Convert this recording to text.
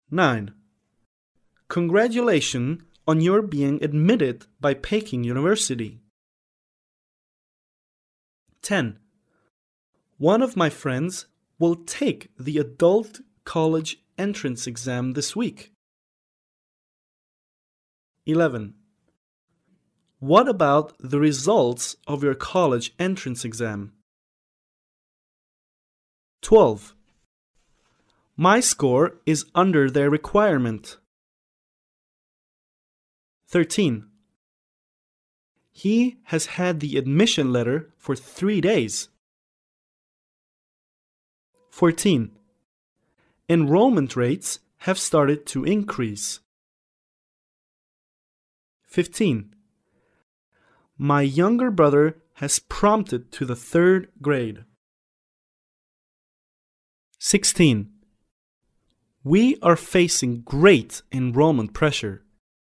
9. Congratulations on your being admitted by Peking University. 10. One of my friends will take the adult college entrance exam this week. 11. What about the results of your college entrance exam? 12. My score is under their requirement. 13. He has had the admission letter for 3 days. 14. Enrollment rates have started to increase. 15. My younger brother has prompted to the 3rd grade. 16. We are facing great enrollment pressure.